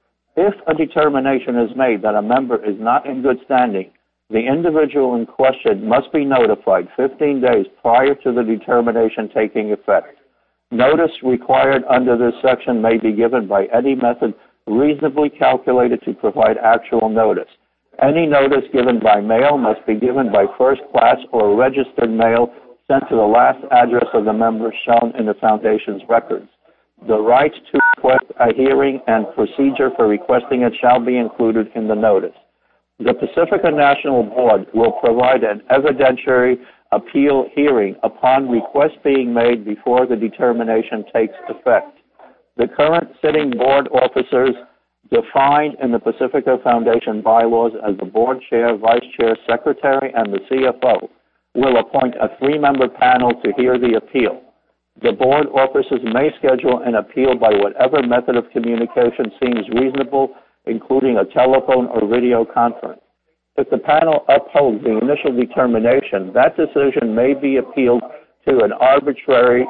If a determination is made that a member is not in good standing, the individual in question must be notified 15 days prior to the determination taking effect. Notice required under this section may be given by any method reasonably calculated to provide actual notice. Any notice given by mail must be given by first class or registered mail sent to the last address of the member shown in the Foundation's records. The right to request a hearing and procedure for requesting it shall be included in the notice. The Pacifica National Board will provide an evidentiary appeal hearing upon request being made before the determination takes effect. The current sitting board officers defined in the Pacifica Foundation bylaws as the board chair, vice chair, secretary, and the CFO will appoint a 3-member panel to hear the appeal. The board officers may schedule an appeal by whatever method of communication seems reasonable, including a telephone or video conference. If the panel upholds the initial determination, that decision may be appealed to an arbitrator,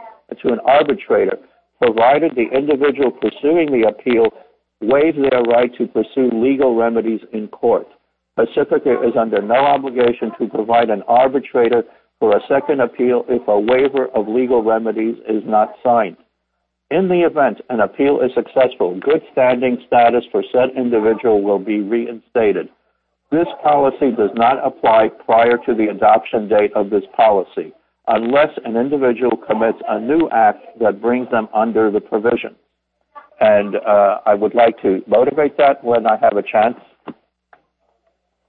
provided the individual pursuing the appeal waives their right to pursue legal remedies in court. Pacifica is under no obligation to provide an arbitrator for a second appeal if a waiver of legal remedies is not signed. In the event an appeal is successful, good standing status for said individual will be reinstated. This policy does not apply prior to the adoption date of this policy, unless an individual commits a new act that brings them under the provision. And I would like to motivate that when I have a chance